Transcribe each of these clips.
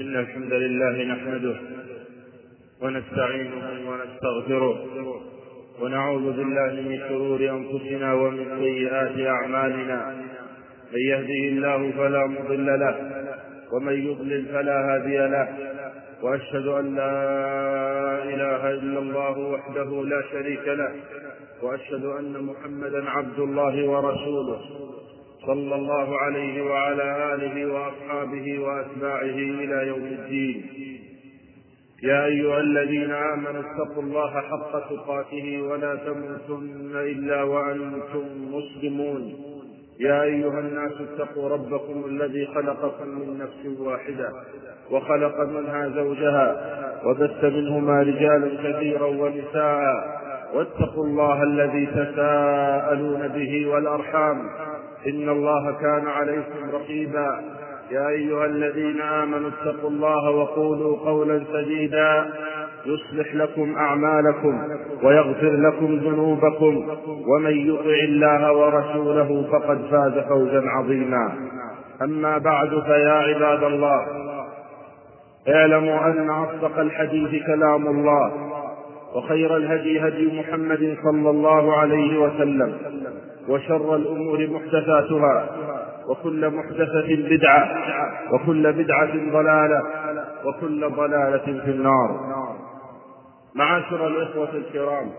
إن الحمد لله نحمده ونستعينه ونستغفره ونعوذ بالله من شرور أنفسنا ومن سيئات أعمالنا. من يهده الله فلا مضل له ومن يضلل فلا هادي له، وأشهد أن لا إله إلا الله وحده لا شريك له، وأشهد أن محمدا عبد الله ورسوله صلى الله عليه وعلى آله وأصحابه وأتباعه إلى يوم الدين. يا أيها الذين آمنوا اتقوا الله حق تقاته ولا تموتن إلا وأنتم مسلمون. يا أيها الناس اتقوا ربكم الذي خلقكم من نفس واحدة وخلق منها زوجها وبث منهما رجالا كثيرا ونساء، واتقوا الله الذي تساءلون به والأرحام إن الله كان عليكم رقيبا. يا أيها الذين آمنوا اتقوا الله وقولوا قولا سديدا يصلح لكم أعمالكم ويغفر لكم ذنوبكم، ومن يطع الله ورسوله فقد فاز فوزا عظيما. أما بعد، فيا عباد الله، اعلموا أن أصدق الحديث كلام الله، وخير الهدي هدي محمد صلى الله عليه وسلم، وشر الأمور محدثاتها، وكل محدثة بدعة، وكل بدعة ضلالة، وكل ضلالة في النار. معاشر الإخوة الكرام،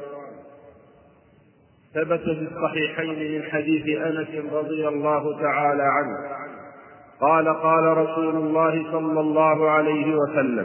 ثبت في الصحيحين من حديث أنس رضي الله تعالى عنه قال: قال رسول الله صلى الله عليه وسلم: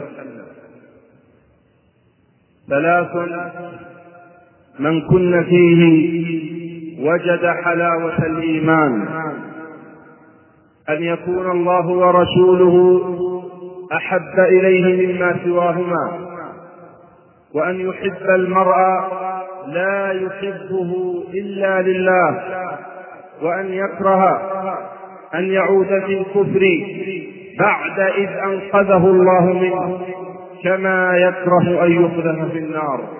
ثلاث من كن فيه وجد حلاوة الإيمان: أن يكون الله ورسوله أحب إليه مما سواهما، وأن يحب المرء لا يحبه إلا لله، وأن يكره أن يعود في الكفر بعد إذ أنقذه الله منه، كما يكره أن يقذف في النار.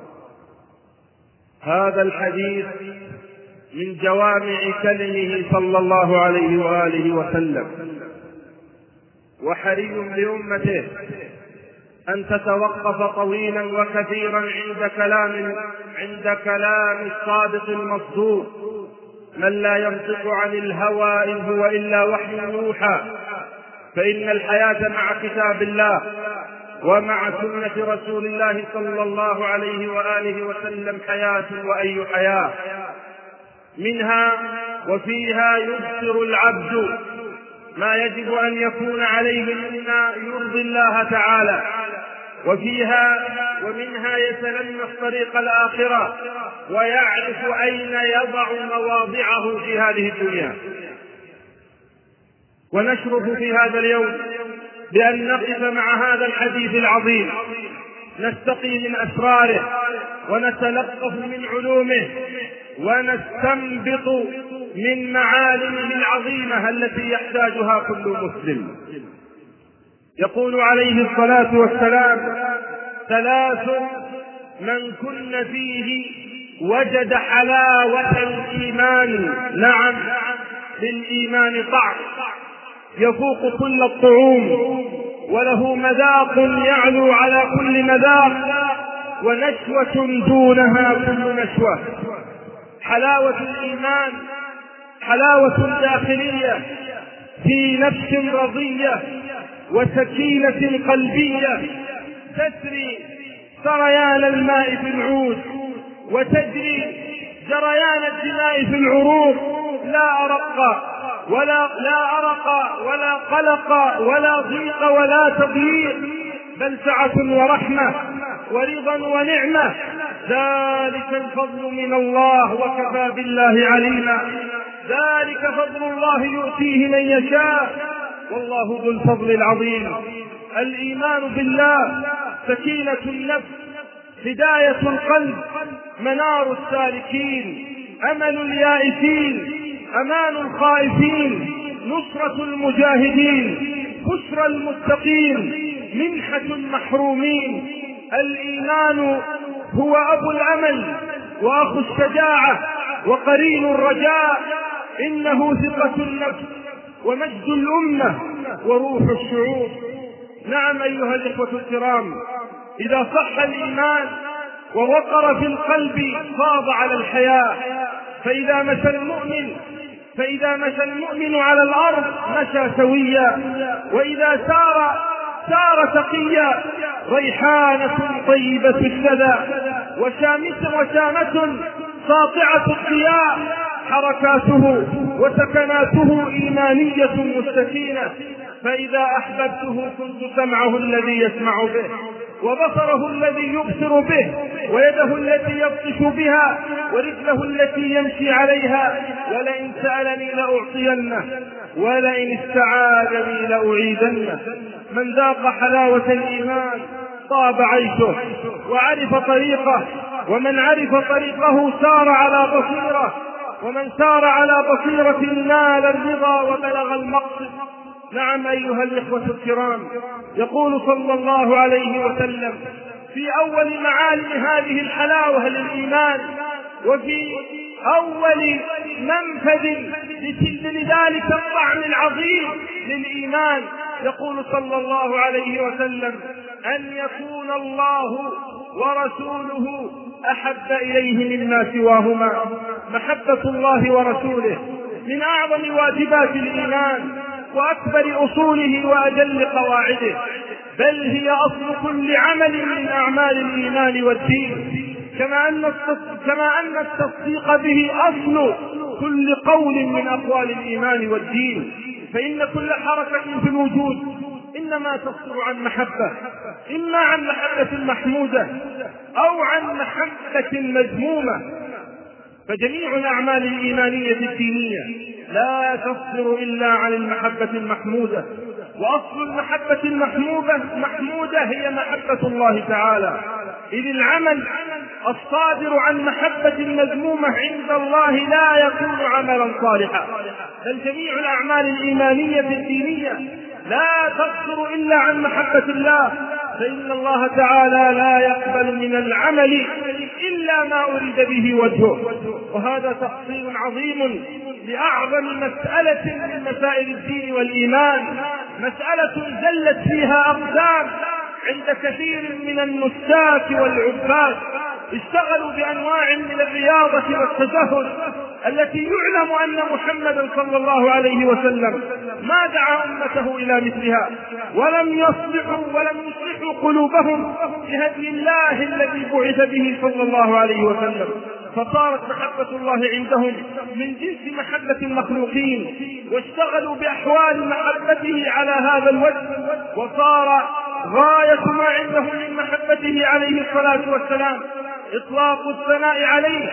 هذا الحديث من جوامع كلمه صلى الله عليه وآله وسلم، وحري بأمته أن تتوقف طويلا وكثيرا عند كلام الصادق المصدوق، من لا ينطق عن الهوى إن هو إلا وحي يوحى. فإن الحياة مع كتاب الله ومع سنة رسول الله صلى الله عليه وآله وسلم حياة، وأي حياة! منها وفيها يبصر العبد ما يجب أن يكون عليه مما يرضي الله تعالى، ومنها يتلمس طريق الآخرة ويعرف أين يضع مواضعه في هذه الدنيا. ونشرف في هذا اليوم بأن نقف مع هذا الحديث العظيم، نستقي من أسراره ونتلقف من علومه ونستنبط من معالمه العظيمة التي يحتاجها كل مسلم. يقول عليه الصلاة والسلام: ثلاث من كن فيه وجد حلاوة الإيمان. نعم، للإيمان طعم يفوق كل الطعوم، وله مذاق يعلو على كل مذاق، ونشوة دونها كل نشوة. حلاوة الإيمان حلاوة داخلية في نفس رضية وسكينة قلبية، تسري سريان الماء في العود وتجري جريان الدماء في العروق، لا أرق ولا قلق ولا ضيق ولا تضييق، بل سعة ورحمة ورضا ونعمة. ذلك الفضل من الله وكفى بالله عليما. ذلك فضل الله يؤتيه من يشاء، والله ذو الفضل العظيم. الإيمان بالله سكينة النفس، هداية القلب، منار السالكين، أمل اليائسين، أمان الخائفين، نصرة المجاهدين، بشرى المتقين، منحة المحرومين. الإيمان هو أبو الأمل وأخو الشجاعة وقرين الرجاء، إنه ثقة النفس ومجد الأمة وروح الشعوب. نعم أيها الإخوة الكرام، إذا صح الإيمان ووقر في القلب فاض على الحياة. فإذا مشى المؤمن على الأرض مشى سويا، وإذا سار تقيا. ريحانة طيبة الشذى وشامة ساطعة الضياء، حركاته وسكناته إيمانية مستكينة. فإذا أحببته كنت سمعه الذي يسمع به، وبصره الذي يبصر به، ويده التي يبطش بها، ورجله التي يمشي عليها. ولئن سألني لأعطينه، ولئن استعاذني لأعيذنه. من ذاق حلاوة الإيمان طاب عيشه وعرف طريقه، ومن عرف طريقه سار على بصيرة، ومن سار على بصيرة نال الرضا وبلغ المقصد. نعم أيها الإخوة الكرام، يقول صلى الله عليه وسلم في أول معالم هذه الحلاوة للإيمان، وفي أول منفذ لذلك الطعم العظيم للإيمان، يقول صلى الله عليه وسلم: أن يكون الله ورسوله أحب إليه مما سواهما. محبة الله ورسوله من أعظم واجبات الإيمان وأكبر أصوله وأجل قواعده، بل هي أصل كل عمل من أعمال الإيمان والدين، كما أن التصديق به أصل كل قول من أقوال الإيمان والدين. فإن كل حركة في الوجود إنما تصدر عن محبة، إما عن محبة محمودة أو عن محبة مذمومة. فجميع الأعمال الإيمانية الدينية لا تصدر إلا عن المحبة المحمودة، وأصل المحبة المحمودة هي محبة الله تعالى، إذ العمل الصادر عن محبة مذمومة عند الله لا يكون عملا صالحا. بل جميع الأعمال الإيمانية الدينية لا تصدر إلا عن محبة الله، فإن الله تعالى لا يقبل من العمل إلا ما أريد به وجهه. وهذا تفصيل عظيم لأعظم مسألة من مسائل الدين والإيمان، مسألة زلت فيها أقدام عند كثير من النساك والعباد، اشتغلوا بأنواع من الرياضة والتزهد التي يعلم أن محمدا صلى الله عليه وسلم ما دعا أمته إلى مثلها، ولم يصلحوا قلوبهم بهدي الله الذي بعث به صلى الله عليه وسلم. فصارت محبة الله عندهم من جنس محبة المخلوقين، واشتغلوا بأحوال محبته على هذا الوجه، وصار غاية ما عندهم من محبته عليه الصلاة والسلام إطلاق الثناء عليه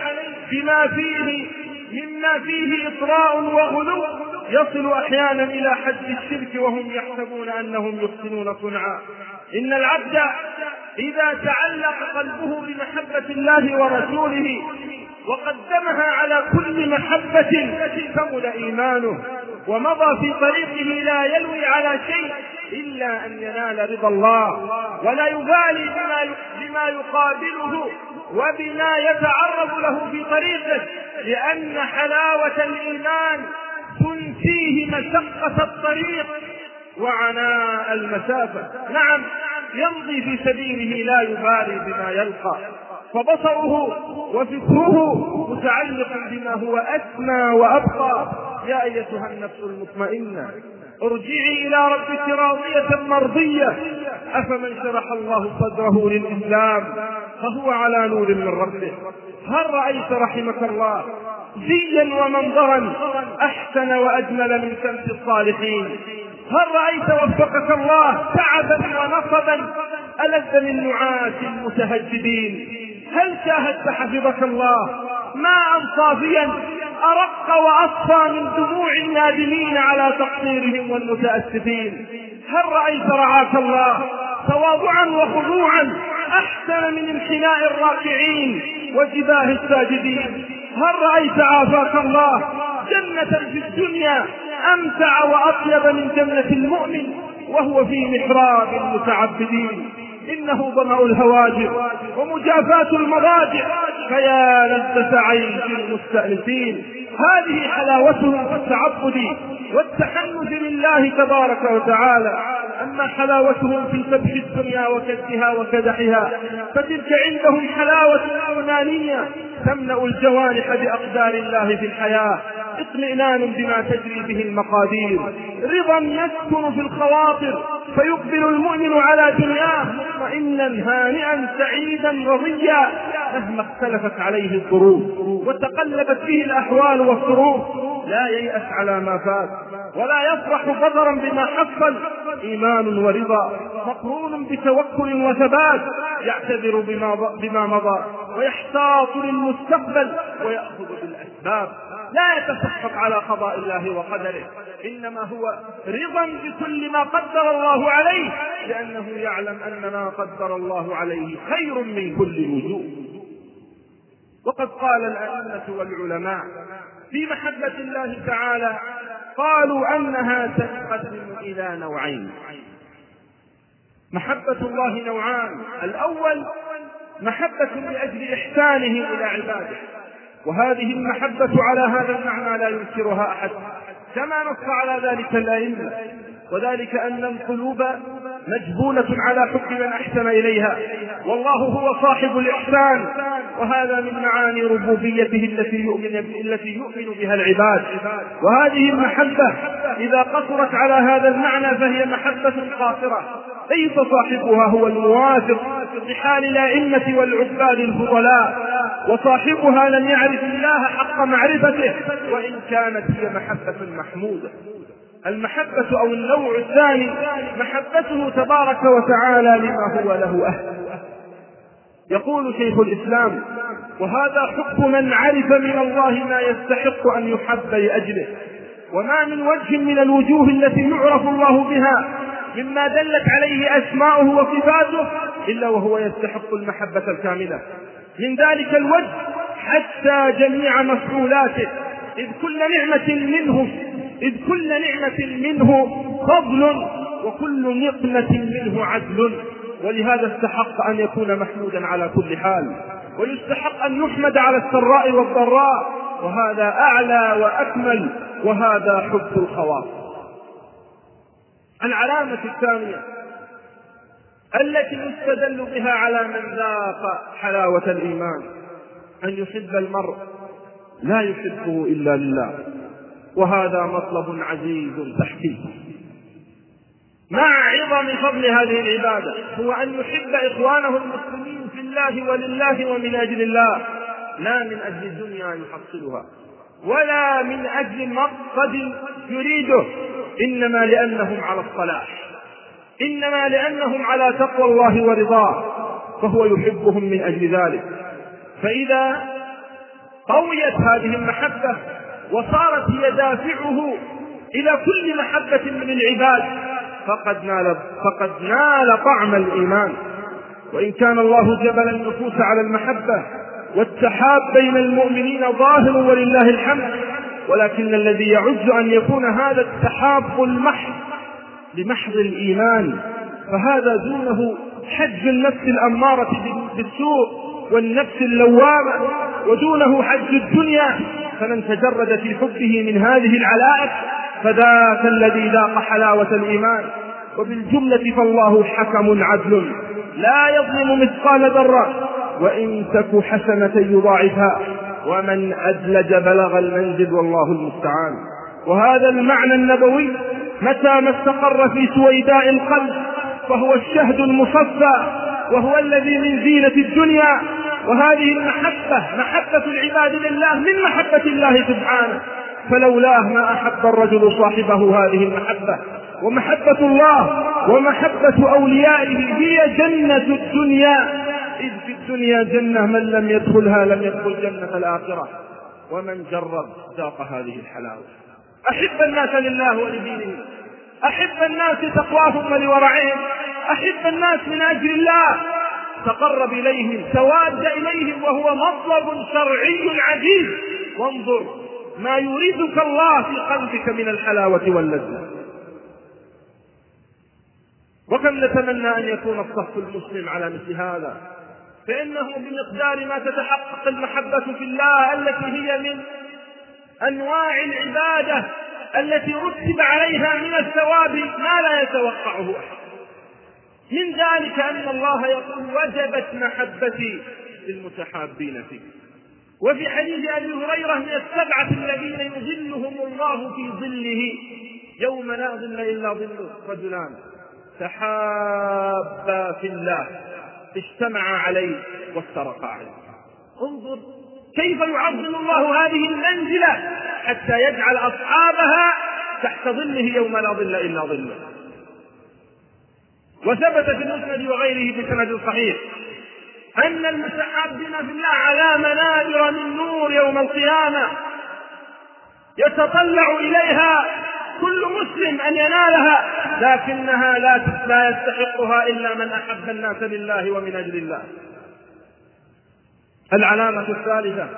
مما فيه إطراء وغلو يصل أحيانا إلى حد الشرك وهم يحسبون أنهم يحسنون صنعا. إن العبد إذا تعلق قلبه بمحبة الله ورسوله وقدمها على كل محبة كمل إيمانه، ومضى في طريقه لا يلوي على شيء إلا أن ينال رضا الله، ولا يبالي بما يقابله وبما يتعرض له في طريقه، لأن حلاوة الإيمان تنسيه مشقة الطريق وعناء المسافة. نعم، يمضي في سبيله لا يبالي بما يلقى، فبصره وفكره متعلق بما هو أسمى وأبقى. يا أيتها النفس المطمئنة ارجعي إلى ربك راضية مرضية، أفمن شرح الله صدره للإسلام فهو على نور من ربه. هل رأيت رحمك الله زيا ومنظرا أحسن وأجمل من شمس الصالحين؟ هل رأيت وفقك الله تعبا ونصبا ألذ من نعاس المتهجدين؟ هل شاهدت حفظك الله ماء صافيا أرق وأصفى من دموع النادمين على تقصيرهم والمتأسفين؟ هل رأيت رعاك الله تواضعا وخضوعا أحسن من انحناء الراكعين وجباه الساجدين؟ هل رأيت عافاك الله جنة في الدنيا أمتع وأطيب من جنة المؤمن وهو في محراب المتعبدين؟ إنه ظمأ الهواجر ومجافاة المضاجع، فيا لذة عيش المستأنسين. هذه حلاوتهم في التعبد والتحنث لله تبارك وتعالى. أما أما حلاوتهم في سبح الدنيا وكدها وكدحها فتلك عندهم حلاوة إيمانية تملأ الجوانح بأقدار الله في الحياة، اطمئنان بما تجري به المقادير، رضا يسكن في الخواطر فيقبل المؤمن على دنياه مطمئنا هانئا سعيدا رضيا مهما اختلفت عليه الظروف وتقلبت به الأحوال والظروف، لا ييأس على ما فات ولا يفرح بطرا بما حصل، إيمان ورضا مقرون بتوكل وثبات، يعتذر بما مضى ويحتاط للمستقبل ويأخذ بالأسباب، لا يتسخط على قضاء الله وقدره، إنما هو رضا بكل ما قدر الله عليه لأنه يعلم أن ما قدر الله عليه خير من كل وجوه. وقد قال الأئمة والعلماء في محبة الله تعالى قالوا أنها تنقسم إلى نوعين. محبة الله نوعان: الأول محبة لأجل إحسانه إلى عباده، وهذه المحبة على هذا المعنى لا ينكرها أحد كما نص على ذلك الأئمة، وذلك أن القلوب مجبولة على حب من أحسن إليها، والله هو صاحب الإحسان، وهذا من معاني ربوبيته التي يؤمن بها العباد. وهذه المحبة إذا قصرت على هذا المعنى فهي محبة قاصرة، ليس صاحبها هو الموافق لحال الأئمة والعباد الفضلاء، وصاحبها لم يعرف الله حق معرفته وإن كانت هي محبة محمودة. المحبة أو النوع الثاني محبته تبارك وتعالى لما هو له أهل. يقول شيخ الإسلام: وهذا حب من عرف من الله ما يستحق أن يحب لأجله، وما من وجه من الوجوه التي يعرف الله بها مما دلت عليه أسماؤه وصفاته إلا وهو يستحق المحبة الكاملة من ذلك الوجه حتى جميع مفعولاته، إذ كل نعمة منه فضل وكل نقمة منه عدل، ولهذا استحق أن يكون محمودا على كل حال، ويستحق أن يحمد على السراء والضراء، وهذا أعلى وأكمل، وهذا حب الخواص. العلامة الثانية التي يستدل بها على من ذاق حلاوة الإيمان أن يحب المرء لا يحبه إلا لله، وهذا مطلب عزيز تحقيق. مع عظم فضل هذه العبادة هو أن يحب إخوانه المسلمين في الله ولله ومن أجل الله، لا من أجل الدنيا يحصلها ولا من أجل مقصد يريده، إنما لأنهم على الصلاح، إنما لأنهم على تقوى الله ورضاه، فهو يحبهم من أجل ذلك. فإذا قويت هذه المحبة وصارت هي دافعه إلى كل محبة من العباد فقد نال طعم الإيمان. وإن كان الله جبل النفوس على المحبة والتحاب بين المؤمنين ظاهر ولله الحمد، ولكن الذي يعز أن يكون هذا التحاب المحض لمحض الإيمان، فهذا دونه حج النفس الأمارة بالسوء والنفس اللوامة، ودونه حج الدنيا، فمن تجرد في حبه من هذه العلائق فذاك الذي ذاق حلاوة الإيمان. وبالجملة فالله حكم عدل لا يظلم مثقال ذرة، وإن تك حسنة يضاعفها، ومن أدلج بلغ المنزل، والله المستعان. وهذا المعنى النبوي متى ما استقر في سويداء القلب فهو الشهد المصفى، وهو الذي من زينة الدنيا. وهذه المحبة محبة العباد لله من محبة الله سبحانه، فلولاه ما أحب الرجل صاحبه هذه المحبة. ومحبة الله ومحبة أوليائه هي جنة الدنيا، إذ في الدنيا جنة من لم يدخلها لم يدخل جنة الآخرة، ومن جرب ذاق هذه الحلاوة. أحب الناس لله ولدينه، أحب الناس تقواهم ولورعهم، أحب الناس من أجل الله، تقرب إليهم، تواد إليهم، وهو مطلب شرعي عجيب. وانظر ما يريدك الله في قلبك من الحلاوة واللذة. وكم نتمنى أن يكون الصف المسلم على مثل هذا، فإنه بمقدار ما تتحقق المحبة في الله التي هي من أنواع العبادة التي رتب عليها من الثواب ما لا يتوقعه أحد. من ذلك أن الله يقول وجبت محبتي للمتحابين فيه. وفي حديث أبي هريرة من السبعة الذين يظلهم الله في ظله يوم لا ظل إلا ظله رجلان تحابا في الله اجتمعا عليه وافترقا عليه. انظر كيف يعظم الله هذه المنزلة حتى يجعل أصحابها تحت ظله يوم لا ظل إلا ظله. وثبت في المسند وغيره بسند صحيح أن المتحابين في الله على منابر من نور يوم القيامة يتطلع إليها كل مسلم أن ينالها، لكنها لا يستحقها إلا من أحب الناس لله ومن أجل الله. العلامة الثالثة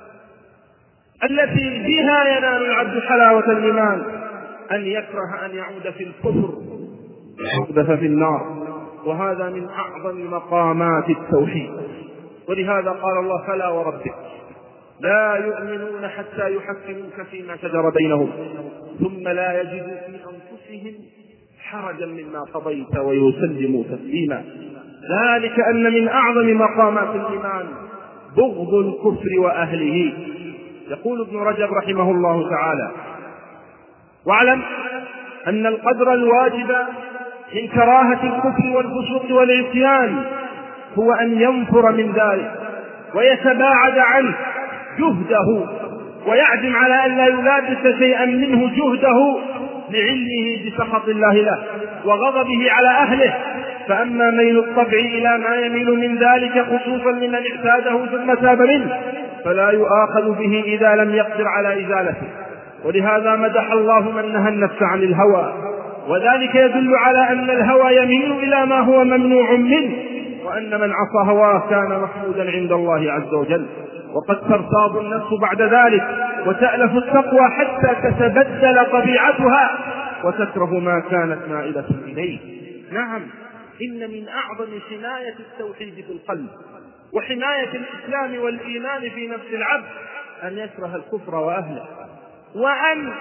التي بها ينال العبد حلاوة الإيمان أن يكره أن يعود في الكفر يقذف في النار، وهذا من أعظم مقامات التوحيد. ولهذا قال الله فلا وربك لا يؤمنون حتى يحكموك فيما شجر بينهم ثم لا يجدوا في أنفسهم حرجا مما قضيت ويسلموا تسليما. ذلك أن من أعظم مقامات الإيمان بغض الكفر وأهله. يقول ابن رجب رحمه الله تعالى واعلم أن القدر الواجب من كراهة الكفر والفسوق والعصيان هو أن ينفر من ذلك ويتباعد عنه جهده ويعزم على أن لا يلابس شيئا منه جهده لعلمه بسخط الله له وغضبه على أهله. فأما ميل الطبع إلى ما يميل من ذلك خصوصا لمن اعتاده ثم تاب منه فلا يؤاخذ به إذا لم يقدر على إزالته. ولهذا مدح الله من نهى النفس عن الهوى، وذلك يدل على أن الهوى يميل إلى ما هو ممنوع منه، وأن من عصى هواه كان محمودا عند الله عز وجل. وقد ترتاض النفس بعد ذلك وتألف التقوى حتى تتبدل طبيعتها وتكره ما كانت مائلة إليه. نعم، إن من أعظم حماية التوحيد في القلب وحماية الإسلام والإيمان في نفس العبد أن يكره الكفر وأهله، وأن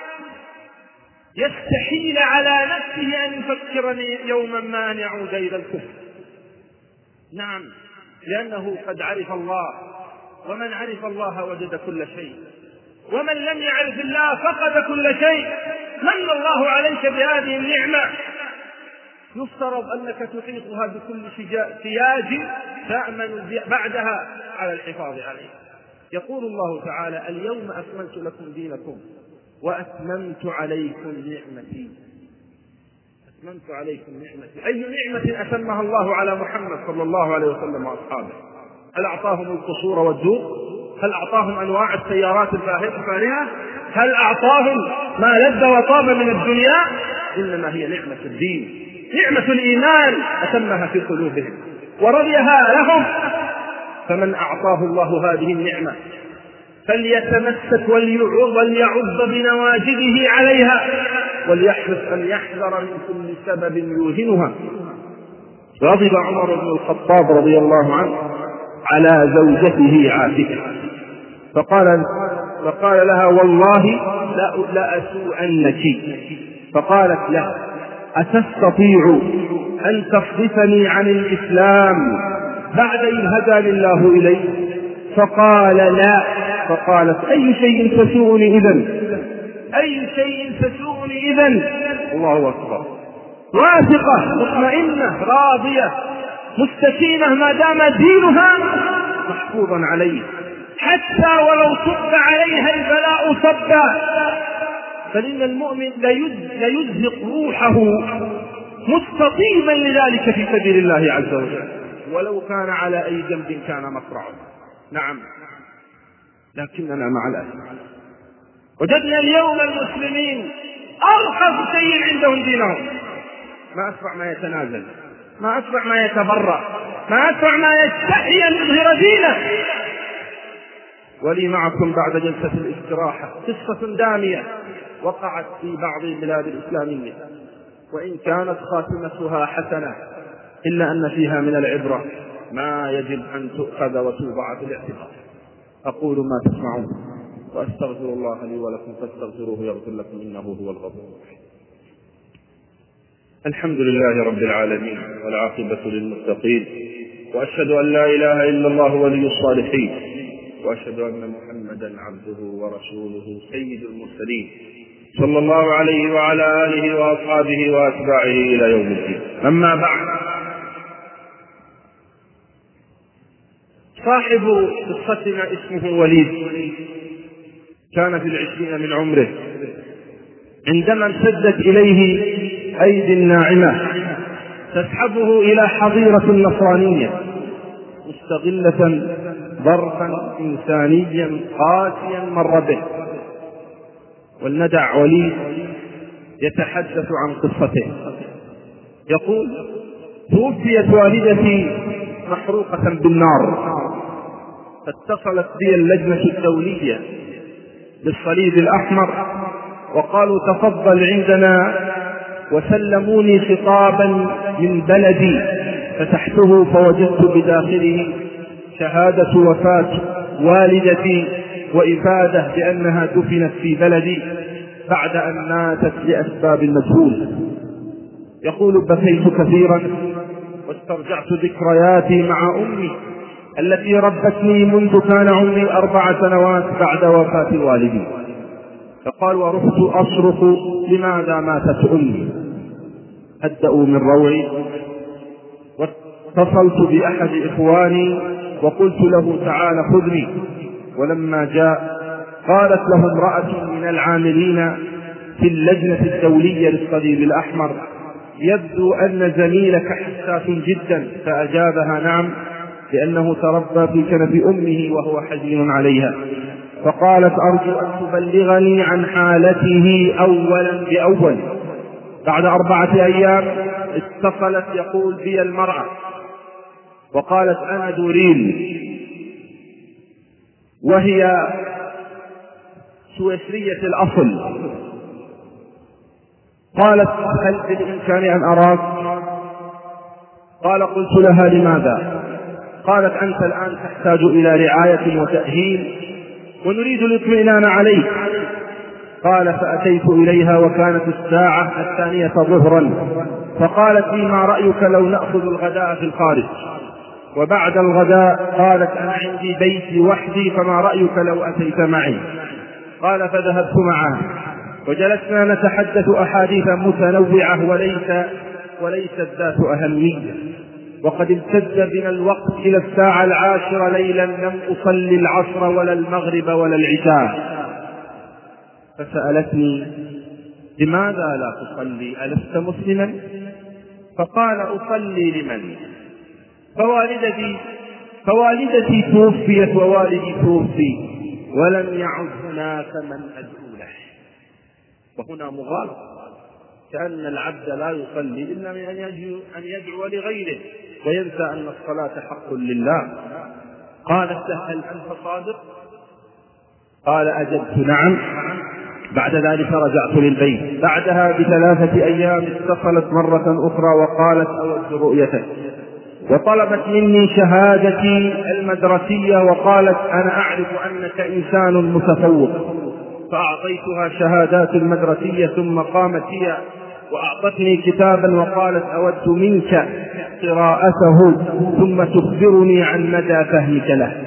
يستحيل على نفسه أن يفكر يوما ما أن يعود إلى الكفر. نعم، لأنه قد عرف الله، ومن عرف الله وجد كل شيء، ومن لم يعرف الله فقد كل شيء. من الله عليك بهذه النعمة يفترض أنك تحيطها بكل سياج تأمن بعدها على الحفاظ عليه. يقول الله تعالى اليوم أكملت لكم دينكم وأتممت عليكم نعمتي. أتممت عليكم نعمتي، أي نعمة أتمها الله على محمد صلى الله عليه وسلم وأصحابه؟ هل أعطاهم القصور والدور؟ هل أعطاهم أنواع السيارات الفارهة؟ هل أعطاهم ما لذ وطاب من الدنيا؟ إنما هي نعمة الدين، نعمة الإيمان أتمها في قلوبهم ورضيها لهم. فمن أعطاه الله هذه النعمة فليتمسك وليعض بنواجذه عليها وليحرص أن يحذر من كل سبب يوهنها. غضب عمر بن الخطاب رضي الله عنه على زوجته عاتكة فقال لها والله لا أسوءنك. فقالت له أتستطيع أن تصرفني عن الإسلام بعد إذ هداني الله إليه؟ فقال لا. فقالت أي شيء تسوءني إذن؟ أي شيء تسوءني إذن؟ الله أكبر. واثقة مطمئنة راضية مستكينة ما دام دينها محفوظا عليه، حتى ولو صب عليها البلاء صبا. فإن المؤمن ليزهق روحه مستطيبا لذلك في سبيل الله عز وجل ولو كان على أي جنب كان مصرعه. نعم، لكننا مع الأسف وجدنا اليوم المسلمين أرخص شيء عندهم دينهم. ما أسرع ما يتنازل، ما أسرع ما يتبرأ، ما أسرع ما يستحي أن يظهر دينه. ولي معكم بعد جلسة الاستراحة قصة دامية وقعت في بعض البلاد الإسلامية، وإن كانت خاتمتها حسنة إلا أن فيها من العبرة ما يجب أن تؤخذ وتوضع في الاعتبار. أقول ما تسمعون وأستغفر الله لي ولكم فاستغفروه يغفر لكم إنه هو الغفور الرحيم. الحمد لله رب العالمين، والعاقبة للمتقين، وأشهد أن لا إله إلا الله ولي الصالحين، وأشهد أن محمدا عبده ورسوله سيد المرسلين، صلى الله عليه وعلى آله وأصحابه وأتباعه إلى يوم الدين. أما بعد، صاحب قصتنا اسمه وليد، كان في 20 من عمره عندما امتدت إليه أيدي ناعمة تسحبه إلى حظيرة نصرانية مستغلة ظرفا إنسانيا قاسيا مر به. ولندع وليد يتحدث عن قصته. يقول: توفيت والدتي محروقة بالنار، فاتصلت بي اللجنة الدولية بالصليب الأحمر وقالوا تفضل عندنا، وسلموني خطابا من بلدي فتحته فوجدت بداخله شهادة وفاة والدتي وإفادة بأنها دفنت في بلدي بعد أن ماتت لأسباب مجهولة. يقول: بكيت كثيرا واسترجعت ذكرياتي مع أمي التي ربتني منذ كان عمري 4 سنوات بعد وفاة والدي. فقال: ورحت أصرخ لماذا ماتت أمي؟ هدأوا من روعي، واتصلت بأحد إخواني وقلت له تعال خذني. ولما جاء قالت له امرأة من العاملين في اللجنة الدولية للصليب الأحمر: يبدو أن زميلك حساس جدا. فأجابها: نعم، لأنه تربى في كنف أمه وهو حزين عليها. فقالت: أرجو أن تبلغني عن حالته أولا بأول. بعد 4 أيام اتصلت، يقول: بي المرأة وقالت: أنا دورين، وهي سويسرية الأصل. قالت: هل بالإمكان أن أراك؟ قال: قلت لها: لماذا؟ قالت: أنت الآن تحتاج إلى رعاية وتأهيل ونريد الاطمئنان عليك. قال: فأتيت إليها وكانت الساعة 2 ظهرا، فقالت لي: ما رأيك لو نأخذ الغداء في الخارج؟ وبعد الغداء قالت: أنا عندي بيتي وحدي، فما رأيك لو أتيت معي؟ قال: فذهبت معها وجلسنا نتحدث أحاديث متنوعة وليست ذات أهمية. وقد امتد بنا الوقت إلى الساعة 10 ليلا، لم أصلي العصر ولا المغرب ولا العشاء. فسألتني: لماذا لا تصلي؟ ألست مسلما؟ فقال: أصلي لمن؟ فوالدتي توفيت ووالدي توفي ولم يعد هناك من أدعو له. وهنا مغالطة، كأن العبد لا يصلي إلا من أن يدعو لغيره وينسى أن الصلاة حق لله. قالت: هل أنت صادق؟ قال: أجبت نعم. بعد ذلك رجعت للبيت. بعدها ب3 أيام اتصلت مرة أخرى وقالت: أود رؤيتك، وطلبت مني شهادتي المدرسية وقالت: أنا أعرف أنك إنسان متفوق. فأعطيتها شهادات المدرسية، ثم قامت هي وأعطتني كتابا وقالت: أود منك قراءته ثم تخبرني عن مدى فهمك له.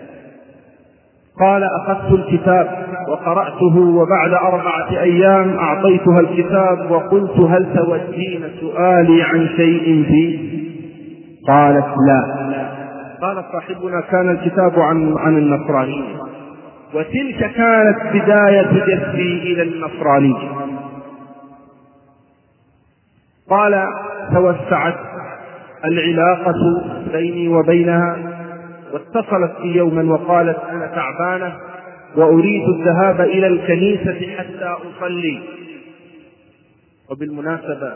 قال: أخذت الكتاب وقرأته، وبعد 4 أيام أعطيتها الكتاب وقلت: هل تودين سؤالي عن شيء فيه؟ قالت: لا. قال صاحبنا: كان الكتاب عن النصرانية، وتلك كانت بداية جذبي إلى النصرانية. قال: توسعت العلاقة بيني وبينها، واتصلت بي يوما وقالت: أنا تعبانة وأريد الذهاب إلى الكنيسة حتى أصلي. وبالمناسبة،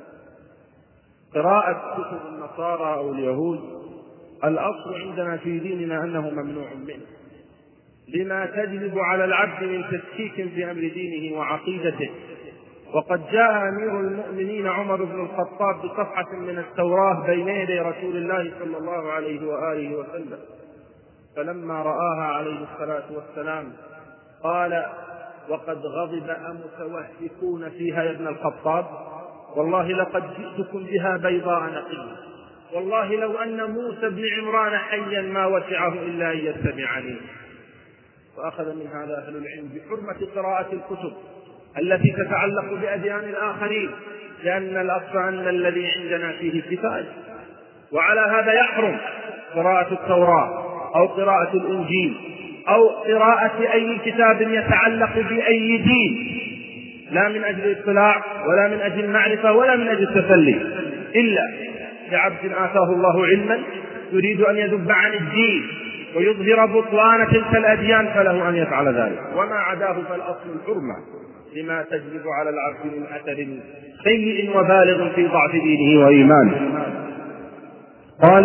قراءة كتب النصارى أو اليهود الأصل عندنا في ديننا أنه ممنوع منه، لما تجلب على العبد من تشكيك في أمر دينه وعقيدته. وقد جاء أمير المؤمنين عمر بن الخطاب بصفحة من التوراة بين يدي رسول الله صلى الله عليه وآله وسلم، فلما رآها عليه الصلاة والسلام قال: وقد غضب أمتوهكون فيها يا ابن الخطاب؟ والله لقد جئتكم بها بيضاء نقية، والله لو أن موسى بن عمران حيا ما وسعه إلا أن يتبعني. وأخذ من هذا أهل العلم بحرمة قراءة الكتب التي تتعلق بأديان الآخرين، لأن الأصل أن الذي عندنا فيه كفاية. وعلى هذا يحرم قراءة التوراة أو قراءة الإنجيل أو قراءة أي كتاب يتعلق بأي دين، لا من أجل الاطلاع ولا من أجل المعرفة ولا من أجل التسلي، إلا لعبد آتاه الله علما يريد أن يذب عن الدين ويظهر بطلان تلك الأديان فله أن يفعل ذلك، وما عداه فالأصل الحرمة لما تجلب على العبد من أثر سيء وبالغ في ضعف دينه وإيمانه. قال: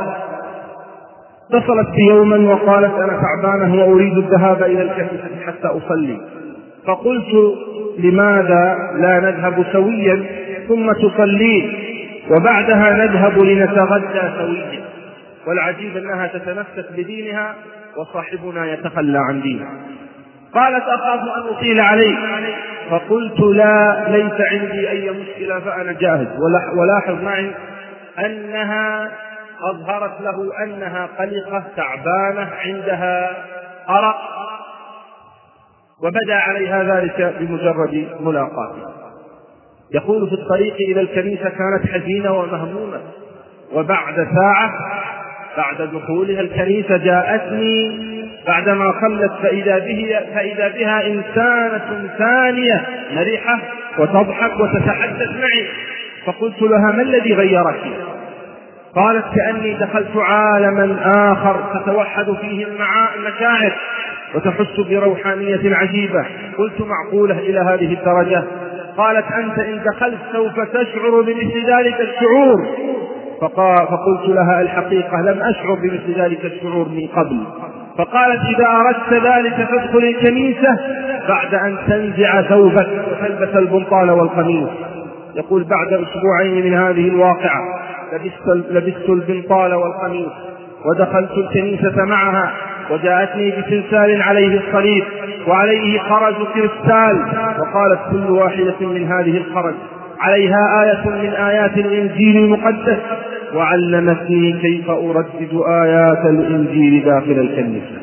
اتصلت بي يوما وقالت: أنا تعبانة وأريد الذهاب إلى الكنيسة حتى أصلي، فقلت: لماذا لا نذهب سويا ثم تصلين وبعدها نذهب لنتغدى سويا؟ والعجيب أنها تتمسك بدينها وصاحبنا يتخلى عن دينه. قالت: أخاف أن أطيل عليك. فقلت: لا، ليس عندي أي مشكلة فأنا جاهز. ولاحظ معي أنها أظهرت له أنها قلقة تعبانة عندها أرق، وبدأ عليها ذلك بمجرد ملاقاته. يقول: في الطريق إلى الكنيسة كانت حزينة ومهمومة، وبعد ساعة بعد دخولها الكنيسة جاءتني بعدما خلت فإذا بها إنسانة ثانية مرحة وتضحك وتتحدث معي. فقلت لها: ما الذي غيرك؟ قالت: كأني دخلت عالما آخر تتوحد فيه المشاعر وتحس بروحانية عجيبة. قلت: معقولة إلى هذه الدرجة؟ قالت: أنت إن دخلت سوف تشعر بمثل ذلك الشعور. فقلت لها: الحقيقة لم أشعر بمثل ذلك الشعور من قبل. فقالت: إذا أردت ذلك فادخل الكنيسة بعد أن تنزع ثوبك وتلبس البنطال والقميص. يقول: بعد أسبوعين من هذه الواقعة لبست البنطال والقميص ودخلت الكنيسة معها، وجاءتني بتمثال عليه الصليب وعليه خرز كريستال، وقالت كل واحدة من هذه الخرز عليها آية من آيات الإنجيل المقدس، وعلمتني كيف أردد آيات الإنجيل داخل الكنيسة.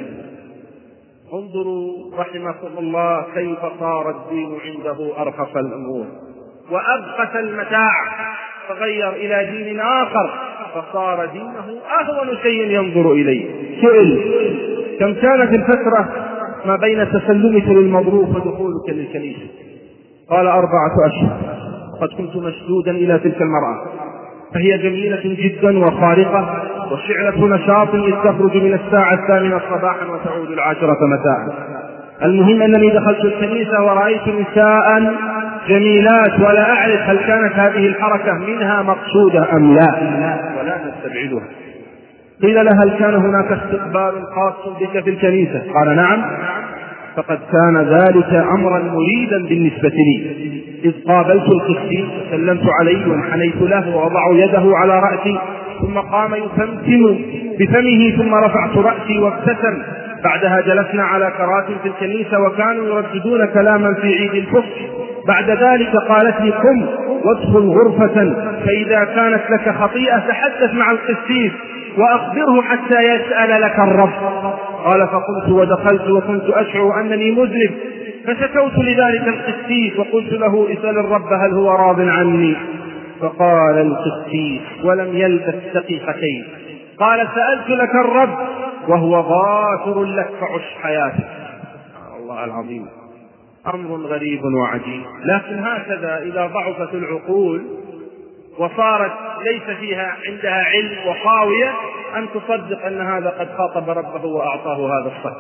انظروا رحمكم الله كيف صار الدين عنده أرخص الأمور وأبخس المتاع، فغير إلى دين آخر فصار دينه أهون شيء ينظر إليه. سئل: كم كانت الفترة ما بين تسلمك للمظروف ودخولك للكنيسة؟ قال: 4 أشهر. قد كنت مشدودا إلى تلك المرأة، فهي جميلة جدا وخارقة وشعلة نشاط إذ تخرج من الساعة 8 صباحا وتعود 10 مساء. المهم أنني دخلت الكنيسة ورأيت نساء جميلات، ولا أعرف هل كانت هذه الحركة منها مقصودة أم لا، ولا نستبعدها. قيل لها: هل كان هناك استقبال خاص بك في الكنيسة؟ قال: نعم، فقد كان ذلك أمرا مريدا بالنسبة لي، إذ قابلت القسيس وسلمت عليه وانحنيت له ووضع يده على رأسي، ثم قام يتمتم بفمه، ثم رفعت رأسي وابتسم. بعدها جلسنا على كراسي في الكنيسة وكانوا يرددون كلاما في عيد الفصح. بعد ذلك قالت لي: قم وادخل غرفة، فإذا كانت لك خطيئة تحدث مع القسيس وأخبره حتى يسأل لك الرب. قال: فقمت ودخلت وكنت أشعر أنني مذنب، فشكوت لذلك القسيس وقلت له: اسأل الرب هل هو راض عني. فقال القسيس ولم يلبث دقيقتين قال: سألت لك الرب وهو غافر لك فعش حياتك. الله العظيم، أمر غريب وعجيب. لكن هكذا إذا ضعفت العقول وصارت ليس فيها عندها علم وخاوية أن تصدق أن هذا قد خاطب ربه وأعطاه هذا الصدق.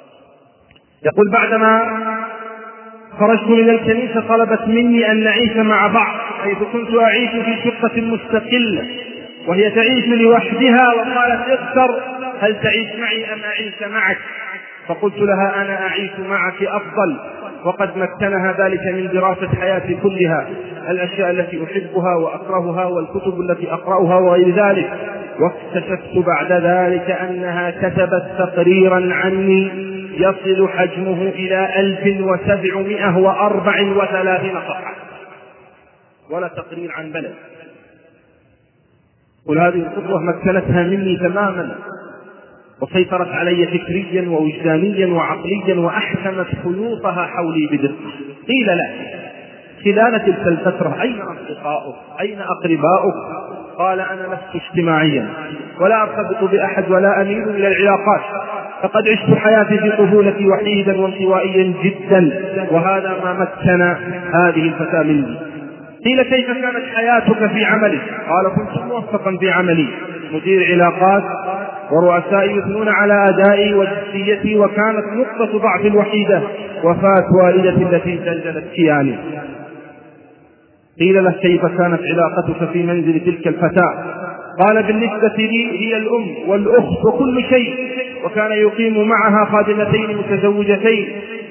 يقول: بعدما خرجت من الكنيسة طلبت مني أن نعيش مع بعض، حيث كنت أعيش في شقة مستقلة وهي تعيش لوحدها، وقالت: اختر هل تعيش معي أم أعيش معك؟ فقلت لها: أنا أعيش معك أفضل، وقد مكنها ذلك من دراسة حياتي كلها، الأشياء التي أحبها وأكرهها والكتب التي أقرأها وغير ذلك. واكتشفت بعد ذلك أنها كتبت تقريرا عني يصل حجمه إلى 1734 صفحة. ولا تقرير عن بلد. قل هذه القدوة مكنتها مني تماما وسيطرت علي فكريا ووجدانيا وعقليا وأحكمت خيوطها حولي بدقة. قيل لا خلال تلك الفترة أين أصدقاؤك أين أقرباؤك؟ قال أنا لست اجتماعيا ولا أرتبط بأحد ولا أميل إلى العلاقات، فقد عشت حياتي في طفولتي وحيدا وانطوائيا جدا، وهذا ما مكن هذه الفتاة مني. قيل كيف كانت حياتك في عملك؟ قال كنت موفقا في عملي، مدير علاقات ورؤسائي يثنون على أدائي وجديتي، وكانت نقطة ضعف الوحيدة وفاة والدتي التي زلزلت كياني. قيل له كيف كانت علاقتك في منزل تلك الفتاة؟ قال بالنسبة لي هي الأم والأخت وكل شيء، وكان يقيم معها خادمتين متزوجتين،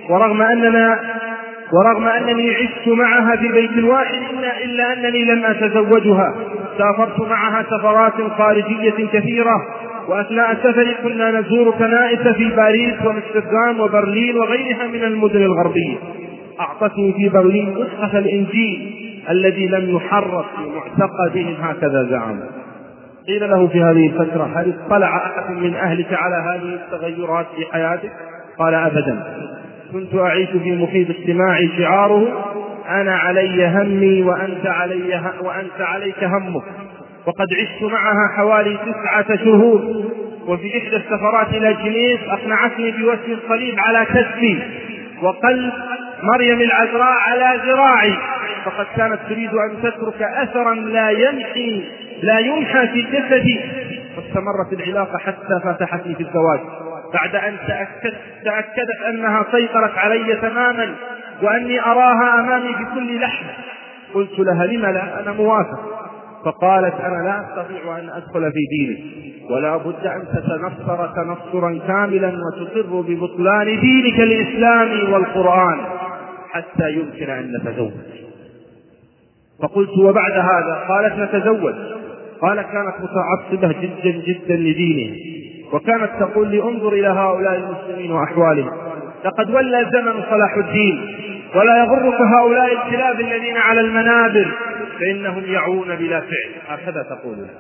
ورغم أنني عشت معها في بيت واحد إلا أنني لم أتزوجها. سافرت معها سفرات خارجية كثيرة، وأثناء سفري كنا نزور كنائس في باريس وامستردام وبرلين وغيرها من المدن الغربية. أعطتني في برلين نسخة الإنجيل الذي لم يحرف في معتقدهم، هكذا زعم. قيل له في هذه الفترة هل اطلع أحد من أهلك على هذه التغيرات في حياتك؟ قال أبدا، كنت أعيش في محيط اجتماعي شعاره أنا علي همي وأنت عليك همك. وقد عشت معها حوالي 9 شهور، وفي إحدى السفرات إلى جنيف أقنعتني بوسم الصليب على كتفي وقلب مريم العذراء على ذراعي، فقد كانت تريد أن تترك أثرا لا يمحى في جسدي. واستمرت العلاقة حتى فاتحتني في الزواج بعد أن تأكدت أنها سيطرت علي تماما وأني أراها أمامي بكل لحظة. قلت لها لم لا، أنا موافق. فقالت أنا لا أستطيع أن أدخل في دينك، ولا بد أن تتنصر تنصرا كاملا وتقر ببطلان دينك الإسلامي والقرآن حتى يمكن أن نتزوج. فقلت وبعد هذا؟ قالت نتزوج. قال كانت متعصبة جدا جدا لدينه، وكانت تقول لي انظر إلى هؤلاء المسلمين وأحوالهم، لقد ولى زمن صلاح الدين، ولا يغرك هؤلاء الكلاب الذين على المنابر فإنهم يعون بلا فعل، هكذا تقول لها.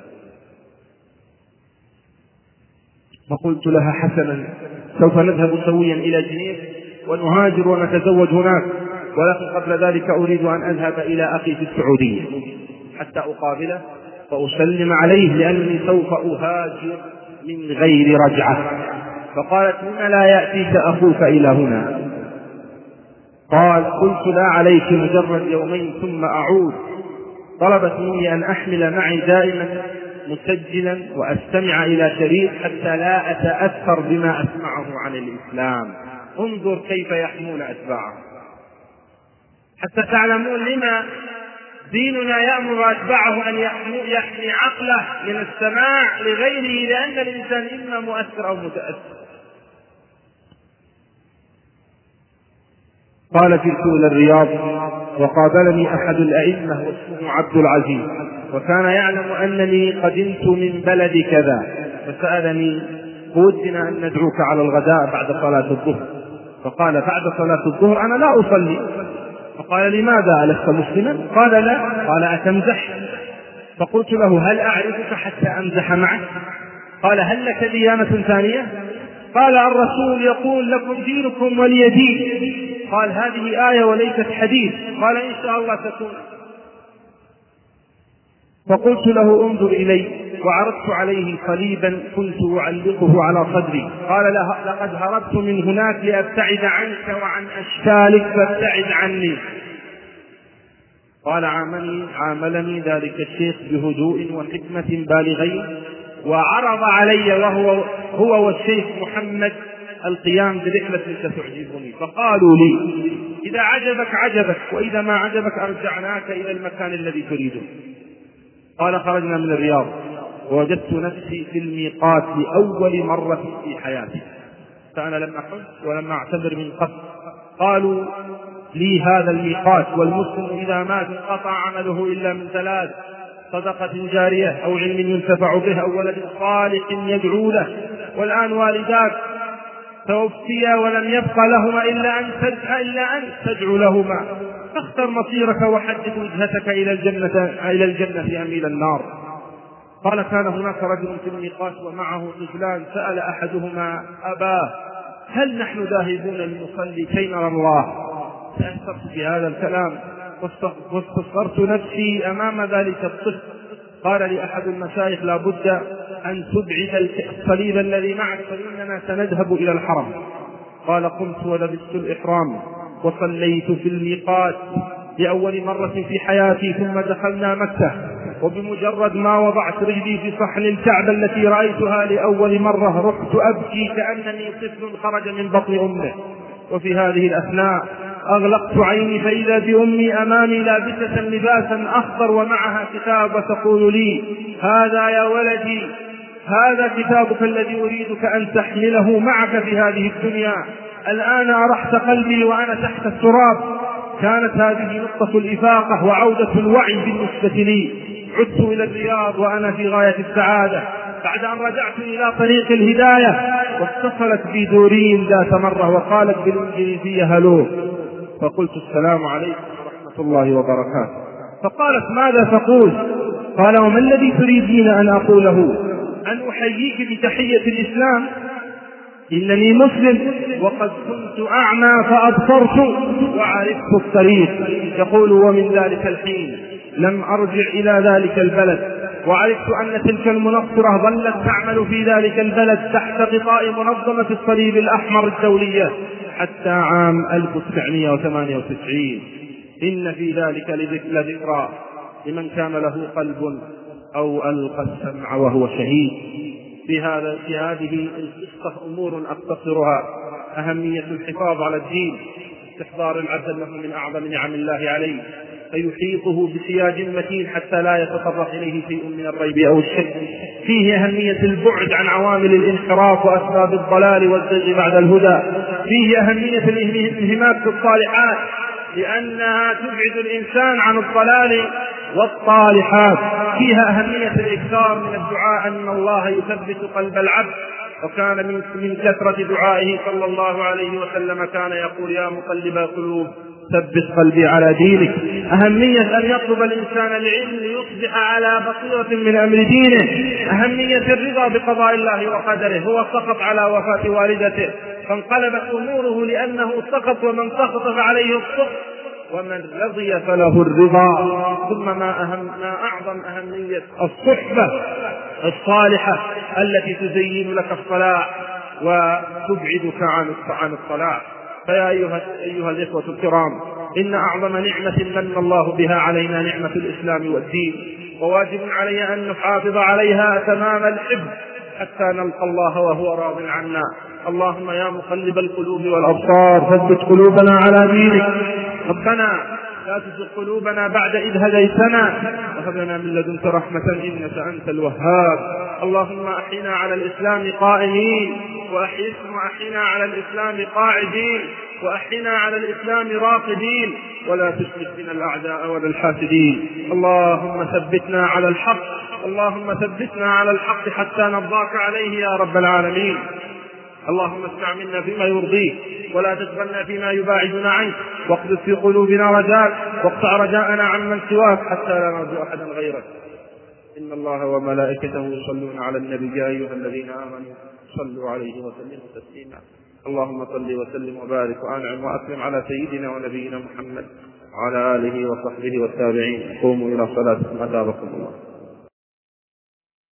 فقلت لها حسنا، سوف نذهب سويا إلى جنيف ونهاجر ونتزوج هناك، ولكن قبل ذلك أريد أن أذهب إلى أخي في السعودية حتى أقابله وأسلم عليه، لأنني سوف أهاجر من غير رجعة. فقالت لما لا يأتيك أخوك إلى هنا؟ قلت لا عليك، مجرد يومين ثم أعود. طلبت مني أن أحمل معي دائما مسجلا وأستمع إلى شريط حتى لا أتأثر بما أسمعه عن الإسلام. انظر كيف يحمون أتباعه، حتى تعلمون لما ديننا يأمر أتباعه أن يحمي عقله من السماع لغيره، لأن الإنسان إما مؤثر أو متأثر. قال جئت إلى الرياض وقابلني أحد الأئمة واسمه عبد العزيز، وكان يعلم أنني قدمت من بلد كذا، فسألني بودنا أن ندعوك على الغداء بعد صلاة الظهر. فقال بعد صلاة الظهر أنا لا أصلي. فقال لماذا؟ ألست مسلما؟ قال لا. قال أتمزح؟ فقلت له هل أعرفك حتى أمزح معك؟ قال هل لك ديانة ثانية؟ قال الرسول يقول لكم دينكم ولي دين. قال هذه آية وليست حديث. قال إن شاء الله تكون. فقلت له انظر إلي، وعرضت عليه صليبا كنت أعلقه على صدري. قال لقد هربت من هناك لأبتعد عنك وعن أشكالك فابتعد عني. قال عاملني ذلك الشيخ بهدوء وحكمة بالغين، وعرض علي هو والشيخ محمد القيام برحلة تعجبني. فقالوا لي إذا عجبك عجبك، وإذا ما عجبك أرجعناك إلى المكان الذي تريده. قال خرجنا من الرياض ووجدت نفسي في الميقات لأول مرة في حياتي، فأنا لم أحج ولم أعتبر من قبل. قالوا لي هذا الميقات، والمسلم إذا مات انقطع عمله إلا من 3: صدقة جارية أو علم ينتفع به أو ولد صالح يدعو له. والآن والداك توفيا ولم يبق لهما إلا أن تدعو لهما. فاختر مصيرك وحدد وجهتك إلى الجنة أم إلى النار. قال كان هناك رجل في الميقات ومعه طفلان، سأل أحدهما أباه هل نحن ذاهبون لنصلي كي نرى الله؟ تأثرت بهذا الكلام واستصغرت نفسي أمام ذلك الطفل. قال لي أحد المشايخ لا بد أن تبعد الصليب الذي معك فإننا سنذهب إلى الحرم. قال قمت ولبست الإحرام وصليت في الميقات لأول مرة في حياتي، ثم دخلنا مكة، وبمجرد ما وضعت رجلي في صحن الكعبة التي رأيتها لأول مرة رحت أبكي كأنني طفل خرج من بطن أمه. وفي هذه الأثناء أغلقت عيني فإذا بأمي أمامي لابسة لباسا أخضر ومعها كتاب وتقول لي هذا يا ولدي هذا كتابك الذي أريدك أن تحمله معك في هذه الدنيا، الآن أرحت قلبي وأنا تحت التراب. كانت هذه نقطة الإفاقة وعودة الوعي بالنسبة لي. عدت إلى الرياض وأنا في غاية السعادة بعد أن رجعت إلى طريق الهداية. واتصلت بي دورين ذات مرة وقالت بالإنجليزية هلو، فقلت السلام عليكم ورحمة الله وبركاته. فقالت ماذا تقول؟ قال وما الذي تريدين أن أقوله؟ أن أحييك بتحية الإسلام، إنني مسلم وقد كنت أعمى فأبصرت وعرفت الطريق. يقول ومن ذلك الحين لم أرجع إلى ذلك البلد، وعرفت أن تلك المنصرة ظلت تعمل في ذلك البلد تحت غطاء منظمة الصليب الأحمر الدولية حتى عام 1998. إن في ذلك لذكرى لمن كان له قلب أو ألقى السمع وهو شهيد. في هذه القصة أمور أختصرها: أهمية الحفاظ على الدين، استحضار العبد أنه من أعظم نعم الله عليه، فيحيطه بسياج متين حتى لا يتطرق إليه شيء من الريب أو الشك. فيه أهمية البعد عن عوامل الانحراف وأسباب الضلال والزيغ بعد الهدى. فيه أهمية الانهماك في الصالحات لأنها تبعد الإنسان عن الضلال والطالحات. فيها أهمية الإكثار من الدعاء أن الله يثبت قلب العبد، وكان من كثرة دعائه صلى الله عليه وسلم كان يقول يا مقلب القلوب ثبت قلبي على دينك. أهمية أن يطلب الإنسان العلم ليصبح على بصيرة من أمر دينه. أهمية الرضا بقضاء الله وقدره. هو سقط على وفاة والدته فانقلبت أموره لأنه سقط، ومن سقط فعليه السقط، ومن رضي فله الرضا. ثم ما أعظم أهمية الصحبة الصالحة التي تزين لك الصلاة وتبعدك عن الصلاة. فيا أيها الإخوة الكرام، إن أعظم نعمة من الله بها علينا نعمة الإسلام والدين، وواجب علينا أن نحافظ عليها تمام الحفظ حتى نلقى الله وهو راض عنا. اللهم يا مقلب القلوب والأبصار ثبت قلوبنا على دينك. ربنا لا تزغ قلوبنا بعد إذ هديتنا وهب لنا من لدنك رحمة إنك أنت الوهاب. اللهم أحينا على الإسلام قائمين، وأحينا على الإسلام قاعدين، وأحينا على الإسلام راقدين، ولا تشمت بنا الأعداء ولا الحاسدين. اللهم ثبتنا على الحق، اللهم ثبتنا على الحق حتى نرضاك عليه يا رب العالمين. اللهم اسمع منا فيما يرضيك ولا تشغلنا فيما يباعدنا عنك، واقذف في قلوبنا رجاء، واقطع رجاءنا عمن سواك حتى لا نرجو أحدا غيرك. إن الله وملائكته يصلون على النبي يا أيها الذين آمنوا صلوا عليه وسلموا تسليما. اللهم صل وسلم وبارك وأنعم وأكرم على سيدنا ونبينا محمد وعلى آله وصحبه والتابعين. قوموا إلى صلاتكم أثابكم الله.